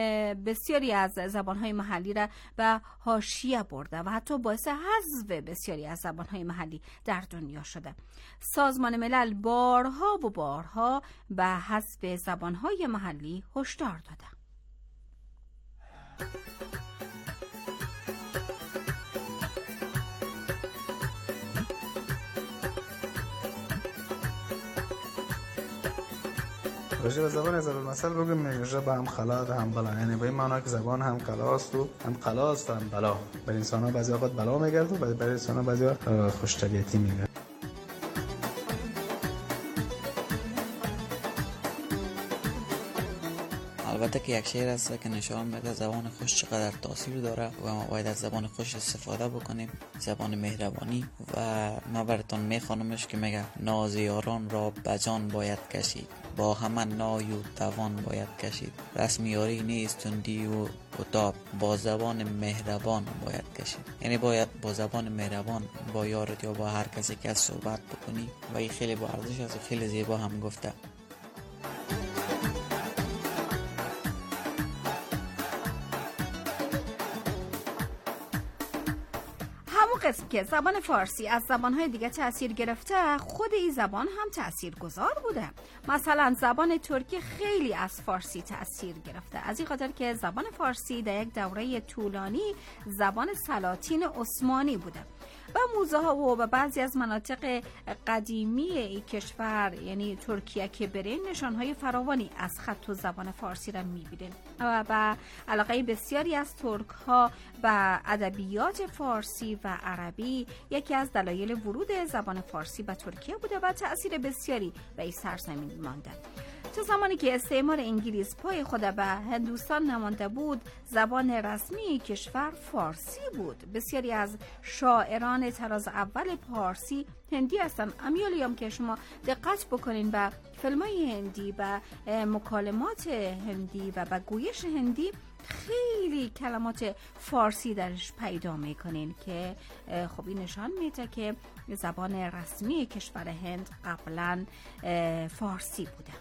بسیاری از زبان‌های محلی را به حاشیه برده و حتی باعث حذف بسیاری از زبان‌های محلی در دنیا شده. سازمان ملل بارها و بارها به حذف زبان‌های محلی هشدار داده. راجع به زبان ضرب المثل بگیم میگه به هم خلاد هم بلا، یعنی به این معنی که زبان هم کلاست و هم قلاست و هم بلا. بر انسان ها بعضی وقت بلا میگرد و بر انسان ها بعضی وقت خوش‌طبیعتی میگرد. البته که یک شعر است که نشان میده زبان خوش چقدر تاثیر داره و ما باید از زبان خوش استفاده بکنیم، زبان مهربانی. و ما براتون میخوانمش که میگه ناز یاران را بجان باید کشید، با همه نای و توان باید کشید، رسم یاری نیست تندی و عتاب، با زبان مهربان باید کشید. یعنی باید با زبان مهربان با یارت یا با هر کسی که صحبت بکنی و این خیلی با ارزش است و خیلی زیبا هم گفته. قسم که زبان فارسی از زبانهای دیگه تأثیر گرفته، خود این زبان هم تأثیر گذار بوده. مثلا زبان ترکی خیلی از فارسی تأثیر گرفته، از این خاطر که زبان فارسی در یک دوره طولانی زبان سلاطین عثمانی بوده و موزه ها و بعضی از مناطق قدیمی این کشور یعنی ترکیه که برین نشانهای فراوانی از خط و زبان فارسی را میبینید و به علاقه بسیاری از ترک ها به ادبیات فارسی و عربی یکی از دلایل ورود زبان فارسی به ترکیه بوده و تأثیر بسیاری به این سرزمین مانده. تا زمانی که استعمار انگلیس پای خود به هندوستان نمانده بود، زبان رسمی کشور فارسی بود. بسیاری از شاعران طراز اول پارسی هندی هستند. امیالیام که شما دقت بکنین به فیلم‌های هندی، به مکالمات هندی و به گویش هندی، خیلی کلمات فارسی درش پیدا میکنین که خب این نشان میده که زبان رسمی کشور هند قبلا فارسی بوده.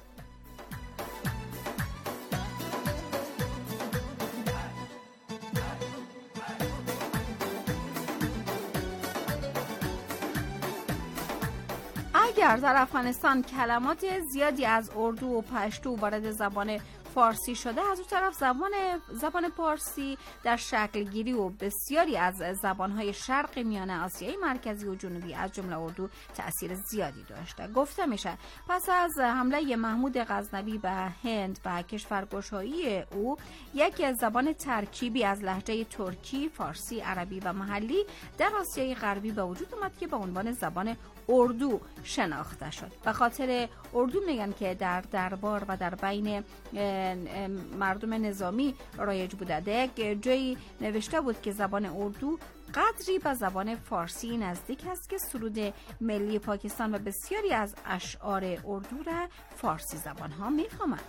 اگر در افغانستان کلمات زیادی از اردو و پشتو وارد زبان فارسی شده، از اون طرف زبان پارسی در شکل گیری و بسیاری از زبانهای شرق میانه آسیای مرکزی و جنوبی از جمله اردو تأثیر زیادی داشته. گفته میشه پس از حمله محمود غزنوی به هند و کشورگشایی او، یک زبان ترکیبی از لهجه ترکی، فارسی، عربی و محلی در آسیای غربی به وجود اومد که به عنوان زبان اردو شناخته شد. به خاطر اردو میگن که در دربار و در بین مردم نظامی رایج بوده. در یک جایی نوشته بود که زبان اردو قدری به زبان فارسی نزدیک است که سرود ملی پاکستان و بسیاری از اشعار اردو را فارسی زبان ها میفهمند.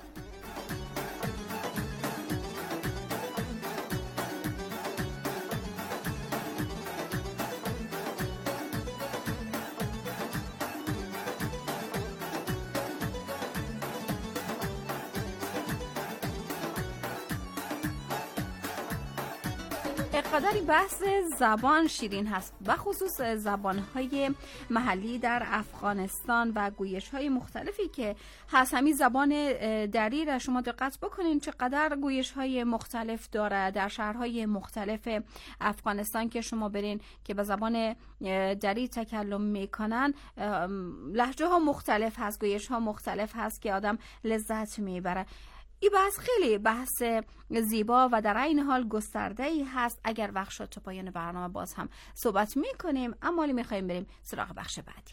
قدری بحث زبان شیرین هست، و خصوص زبانهای محلی در افغانستان و گویش‌های مختلفی که هست. همین زبان دری را شما دقت بکنین چقدر گویش‌های مختلف داره در شهرهای مختلف افغانستان که شما برین که به زبان دری تکلم میکنن. لهجه ها مختلف هست، گویش‌ها مختلف هست که آدم لذت میبره. این بحث خیلی بحث زیبا و در این حال گسترده‌ای هست. اگر وقت شد تا پایان برنامه باز هم صحبت میکنیم، اما حالا میخوایم بریم سراغ بخش بعدی.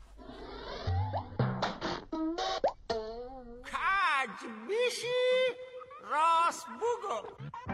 کج بیشی راست بگو.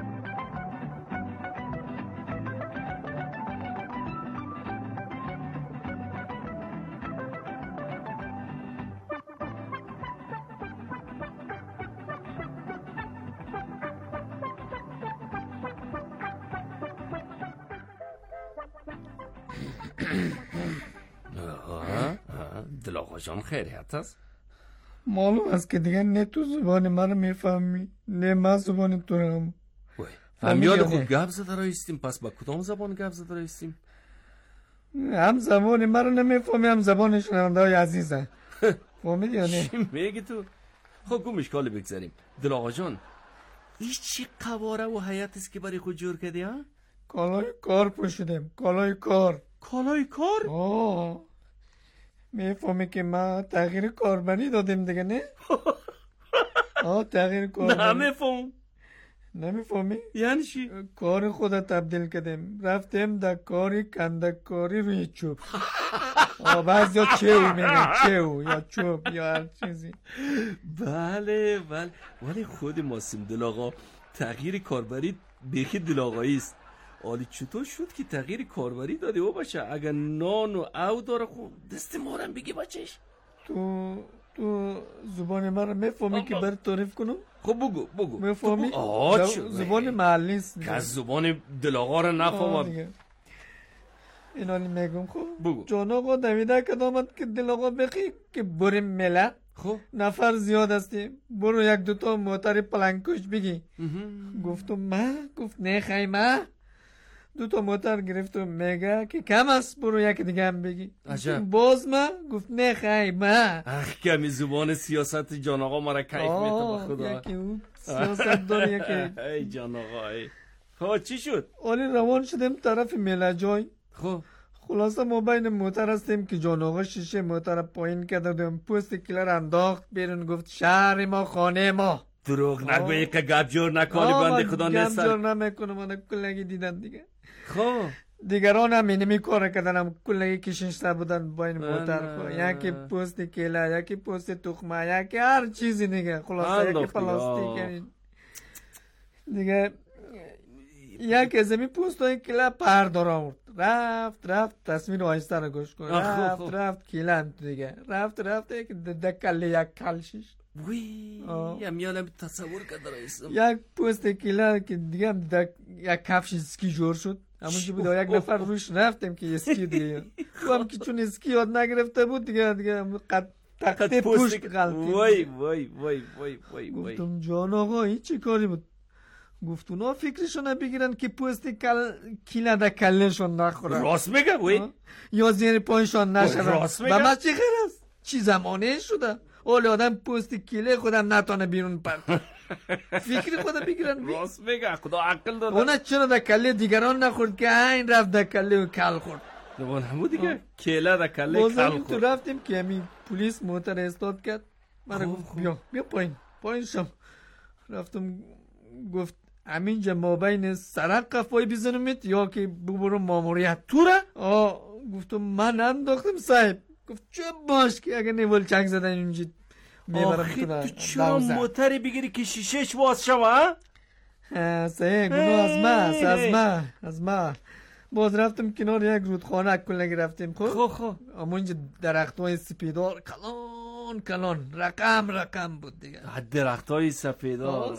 دل آقا جان خیریت است؟ معلوم است که دیگه نه تو زبان من میفهمی نه من زبان تو رو. همیال خود گپ زده رایستیم، پس با کدام زبان گپ زده رایستیم؟ هم زبان من رو نمیفهمی هم زبان شنونده های عزیزه. فهمیدی یا نه؟ چی میگی تو؟ خب گم اشکال بگذاریم. دل آقا جان این چی قواره و حیات است که برای خود جور کردی ها؟ کالای کار پوشیدم. کالای کار. کالای کار؟ آه میفهمی که ما تغییر کاربری دادیم دیگه نه؟ تغییر کاربری. نمیفهمی؟ یعنی چی؟ کار خودت تبدیل کردیم، رفتیم در کاری کندکاری روی چوب. بعضی ها چو میگن، چو یا چوب یا هر چیزی. بله ولی خود ماسیم دل آقا تغییر کاربری بیخی دل آقایی است. آلی چطور شد که تغییر کاربری داده و بچه؟ اگر نان و او داره خب دست مارم بگی بچهش. تو زبان من رو میفهمی که برای تعریف کنم؟ خب بگو میفهمی؟ زبان محلی است که از زبان دل آقا رو نفهمم. این حالی میگم خب بگو. جان آقا دویده که دامد که دل آقا بخی که بریم مله. خب نفر زیاد هستیم، برو یک دوتا موتر پلنگکش بگی. گفتم من؟ گفت نه خیمه. دوتا موتر گرفتم میگه که کم است برو یک دیگه هم بگی. باز ما گفت نه خیمه. کمی زبان سیاست جان آقا مرا کیف میده با خدا. یکی اون سیاست داره یکی. ای جان آقا ای. خب چی شد؟ آلی روان شدیم طرف میله جای. خب خلاصه ما بین موتر هستیم که جان آقا شیشه موتر پایین کرده دیم، پوست کلر انداخت بیرون، گفت شهر ما خانه ما. دروغ نگو که گپ جور نکنی بنده خدا گپ جور نمیکنم، من کلگی دیدن دیگه. خب دیگران هم اینمی کار کردن، کلگی کشنشته بودن با این موتر، یکی پوست کیلا، یکی پوست تخمه، یکی هر چیزی دیگه، خلاصه یکی پلاستیک دیگه. یکی از این پوست های کیلا پر داره رفت تصویر آهسته رو گوش کن، رفت کیلا دیگه، رفت یک دکله یک کلشش وی میانم تصور کرده رئیسم. یک پوست کیلا که دیگه یک کفش اسکی جور شد، همونجا بود یک نفر روش رفتیم که اسکی دیگه هم که چون اسکی یاد نگرفته بود دیگه تخته پوشت غلطی. وای گفتم جان آقا این چه کاری بود؟ گفت اونا فکرشون بگیرن که پوست کیلا در کلشون نخورن. راست میگه وی؟ یا زیر پایشون نشدن. راست میگه؟ و ما چی خیر است؟ چی زمانه شده؟ اولی آدم پوست کیله خودم نتانه بیرون پرد. فکر خودم بگیرن. راست میگه، خدا عقل داده. اونا چرا در کله دیگران نخورد که این رفت در کله و کل خورد. دوان همون دیگه کیله در کله کل خورد. تو رفتیم که همین پلیس موتر استاد کرد. من گفت بیا پایین شم. رفتم گفت همینجا ما بین سرک قفای بزنمت یا که ببرم ماموریت تو را؟ گفتم من انداختم صاحب. گفت چه باش که اگه نیول چنگ زدن اینجا میبرم تو را. تو چرا موتری بگیری که شیشهش باز شما؟ صحیح گناه از ما باز رفتم کنار یک رودخانه کلنگ رفتیم. خب اما اینجا درخت های سپیدار کلان رقم بود دیگه. درخت های سپیدار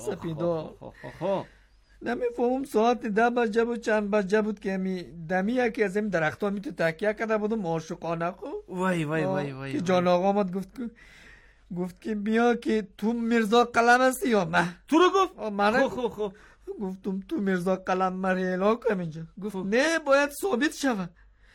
نمیفهمم ساعت 10 بجه بود چند بجه بود که دمی یکی از این درخت ها میتو تکیه کرده بودم عاشقانه. وای که جان آقا آمد گفت که بیا که تو میرزا قلم هستی یا من؟ تو رو گفت؟ من گفتم تو میرزا قلم مریلا کنم اینجا. گفت نه باید ثابت شود.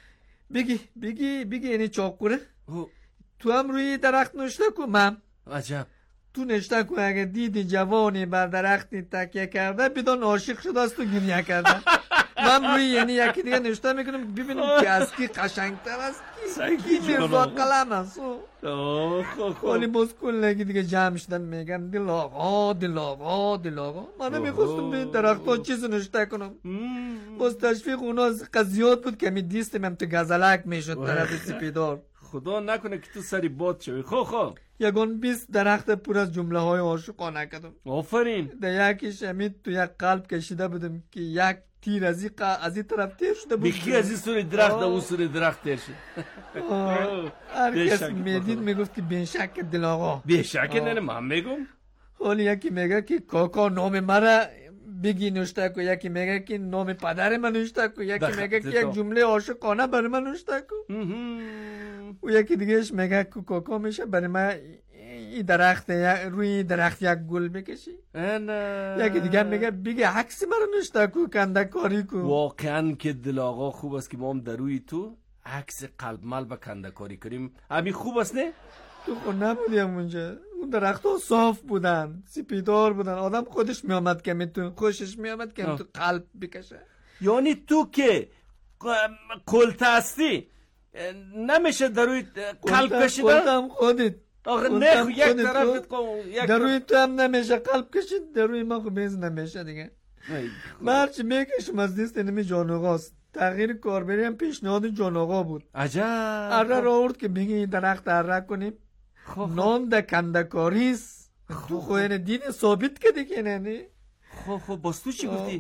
بگی اینی چاقوره تو هم روی درخت نشته کن. من عجب تو نشته کن اگه دیدی جوانی بر درختی تکیه کرده بدون عاشق شده است و گریه کرده. من روی یعنی یکی دیگه نشته میکنم ببینم که از کی قشنگتر است کی میرزا قلم است. ولی باز کلگی دیگه جمع شدن میگن دل آقا من میخواستم به درخت ها چیز نشته کنم. باز تشویق اونا قضیات بود که دیستم هم تو گزلک میشد طرف سپیدار. خدا نکنه که تو سری باد شوی. خب یگان 20 درخت پر از جمله های عاشقانه کردم. آفرین. در یکیش همین تو یک قلب کشیده بودم که یک تیر از این طرف تیر شده بود. بکی از این سوری درخت اون سوری درخت تیر شد. هر کس میدید میگفت که بیشک دل آقا. بیشک نه من میگم. حالی یکی میگه که کاکا نام مرا بگی نوشته کو، یکی میگه که نام پدر من نوشته کو، یکی میگه که یک جمله عاشقانه برای من نوشته کو. و یکی دیگهش میگه که کاکا میشه برای من این درخت روی درخت یک گل بکشی. یکی دیگه میگه بگی عکس مرا نوشته کو کنده کاری کو. واقعا که دل آقا خوب است که ما هم در روی تو عکس قلب مال و کنده کاری کنیم. همین خوب است نه؟ تو خود نبودیم اونجا. اون درخت ها صاف بودن، سپیدار بودن، آدم خودش میامد که تو خوشش میامد که تو قلب بکشه. یعنی تو که کلت هستی نمیشه در روی قلب کشیدن؟ کلتم خودت آخه نه یک طرفت در روی تو هم نمیشه قلب کشید، در روی ما خب بیز نمیشه دیگه. من هرچی میکشم از دیست اینمی جان آقاست. تغییر کاربری هم پیشنهاد جان آقا بود. عجب. اره را آورد که بگی این درخت اره کنیم. نان در کندکاریست. تو خوین دین ثابت کردی که نه. خب باز تو چی گفتی؟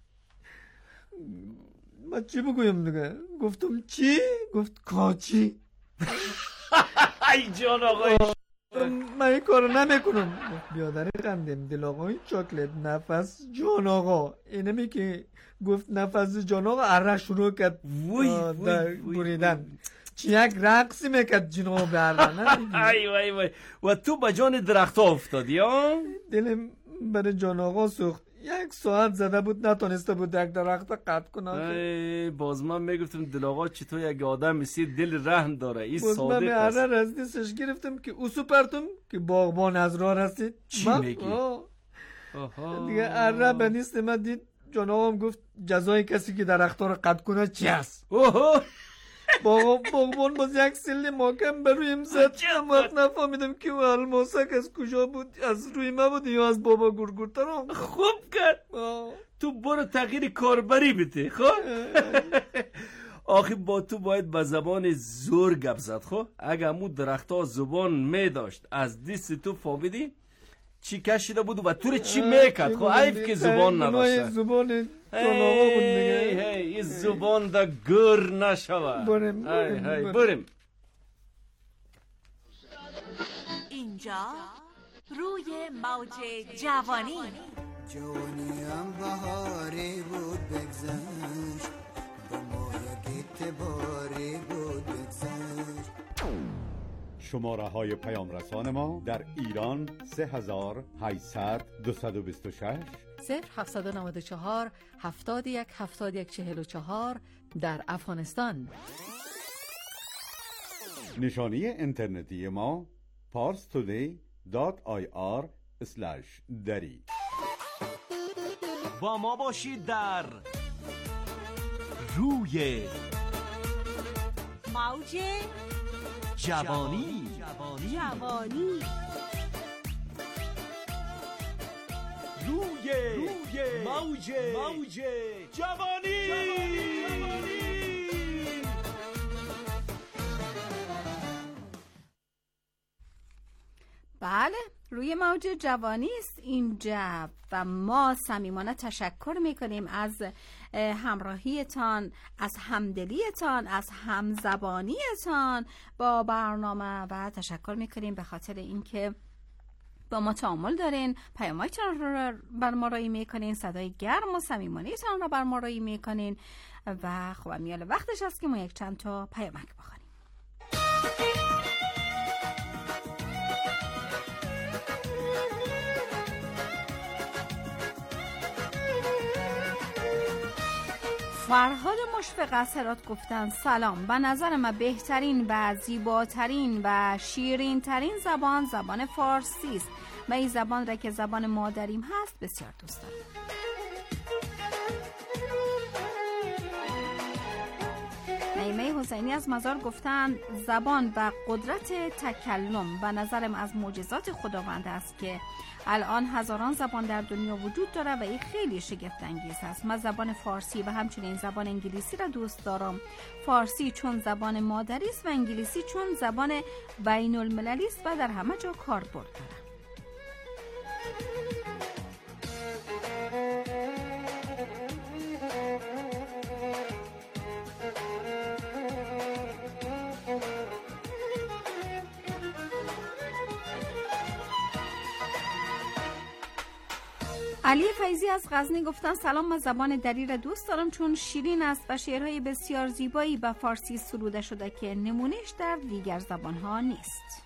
من چی بگویم دیگه؟ گفتم چی؟ گفت کاچی. ای جان آقای من این کارو نمیکنم. بیادر قندیم دل آقای چاکلت نفس جان آقا. اینمی که گفت نفس جان آقا اره شروع کرد بریدن. چی یک رقصی میکرد جناب اره. ای و تو با جان درخت افتادی ها؟ دلم برای جان آقا سوخت. 1 ساعت زده بود نتونسته بود یک درخت قطع کنه. باز من میگفتم دل آقا چطور یک آدم مثل دل رحم داره. این صادق است. باز من اره از دستش گرفتم که اوسو پرتم که باغبان از راه رسید. چی میگی؟ دیگه اره به نیست من دید جان آقام گفت جزای کسی که درخت‌ها رو قطع کنه چی است؟ باغبان باز یک سلی محکم بر رویم زد. وقت نفهمیدم که او الماسک از کجا بود، از روی ما بود یا از بابا گرگورترم. خوب کرد. تو برو تغییر کاربری بده. خب آخه با تو باید به زبان زور گپ زد. خب اگه مو درختها زبان می داشت از دست تو فهمیدی چی کشیده بود و تو رو چی میکرد. خب عیب که زبان نداشته. زبان طلاقا بود میگه. این زبان دا گر نشوه. بریم. اینجا روی موج جوانی. جوانیم بهاری بود بگذشت، با ما یک اعتباری بود بگذشت. شماره های پیام رسان ما در ایران 3800 226 0794 71 71 44. در افغانستان نشانی اینترنتی ما parstoday.ir/dari. با ما باشید در روی موج جوانی. روی موج جوانی. بله، روی موج جوانی است اینجا و ما صمیمانه تشکر میکنیم از همراهیتان، از همدلیتان، از همزبانیتان با برنامه و تشکر میکنیم به خاطر اینکه با ما تعامل دارین، پیامایتان رو بر ما رایی میکنین، صدای گرم و صمیمانیتان رو بر ما رایی میکنین و خب میال وقتش است که ما یک چند تا پیامک بخونیم. فرهاد مشفق از هرات گفتن سلام، به نظر من بهترین و زیباترین و شیرین ترین زبان فارسی است و این زبان را که زبان مادریم هست بسیار دوست دارم. نعیمه حسینی از مزار گفتن زبان و قدرت تکلم به نظرم از معجزات خداوند است که الان هزاران زبان در دنیا وجود داره و این خیلی شگفت انگیز است. من زبان فارسی و همچنین زبان انگلیسی را دوست دارم. فارسی چون زبان مادری است و انگلیسی چون زبان بین المللی است و در همه جا کاربرد داره. علی فیضی از غزنی گفتن سلام، من زبان دری را دوست دارم چون شیرین است و شعرهای بسیار زیبایی به فارسی سروده شده که نمونهش در دیگر زبانها نیست.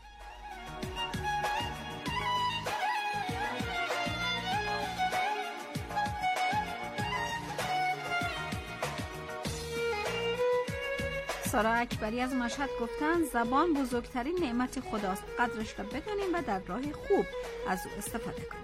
سارا اکبری از مشهد گفتن زبان بزرگترین نعمت خداست، قدرش را بدانیم و در راه خوب از او استفاده کنیم.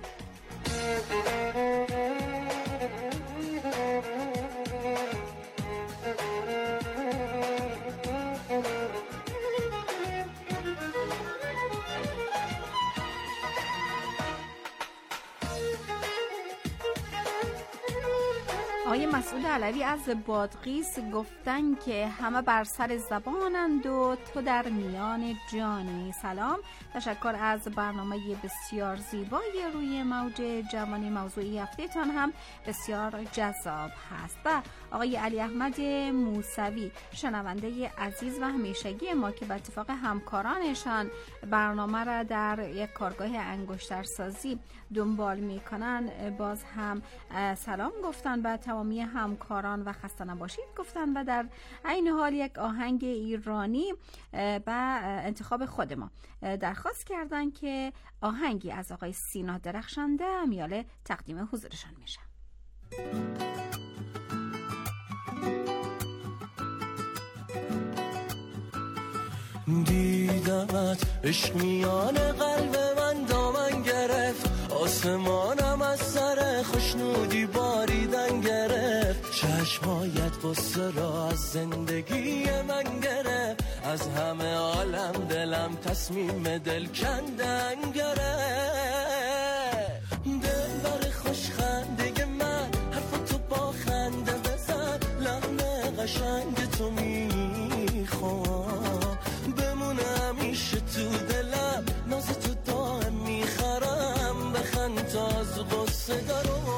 آقای مسعود علوی از بادغیس گفتن که همه بر سر زبانند و تو در میان جانی. سلام، تشکر از برنامه بسیار زیبای روی موج جوانی. موضوعی هفته‌تان هم بسیار جذاب هست. و آقای علی احمد موسوی شنونده عزیز و همیشگی ما که به اتفاق همکارانشان برنامه را در یک کارگاه انگشترسازی دنبال میکنن باز هم سلام گفتن به تمامی همکاران و خسته نباشید گفتن و در عین حال یک آهنگ ایرانی به انتخاب خود ما درخواست کردن که آهنگی از آقای سینا درخشنده امیال تقدیم حضورشان میشه. دیدمت عشق میان قلب من دامن گرفت، آسمانم از سر خوشنودی باریدن گرفت، چشمایت قصه را از زندگی من گرفت، از همه عالم دلم تصمیم دل کندن گرفت. دل بر خوش خنده من حرف غصه درو